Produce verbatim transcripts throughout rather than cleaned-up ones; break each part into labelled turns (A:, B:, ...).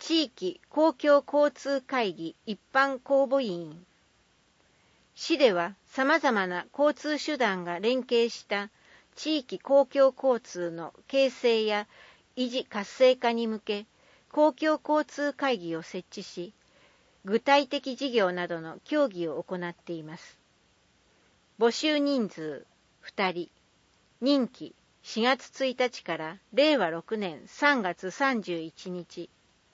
A: 地域公共交通会議一般公募委員。市では様々な交通手段が連携した地域公共交通の形成や維持活性化に向け、公共交通会議を設置し、具体的事業などの協議を行っています。募集人数ふたり、任期しがつついたちかられいわろくねんさんがつさんじゅういちにち。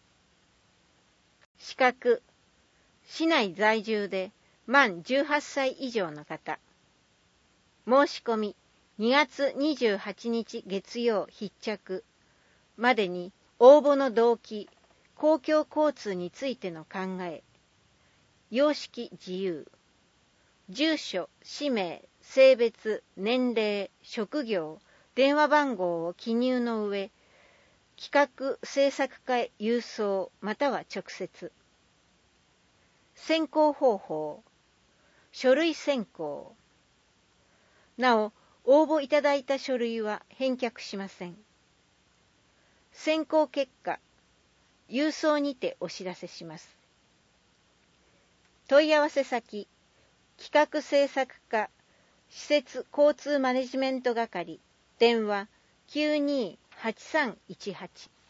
A: 資格、市内在住で満じゅうはっさい以上の方。申し込みにがつにじゅうはちにち月曜必着までに応募の動機、公共交通についての考え、様式自由、住所、氏名、性別、年齢、職業、電話番号を記入の上、企画制作課へ郵送または直接。選考方法、書類選考。なお、応募いただいた書類は返却しません。選考結果、郵送にてお知らせします。問い合わせ先、企画制作課、施設交通マネジメント係、電話きゅうにーはちさんいちはち。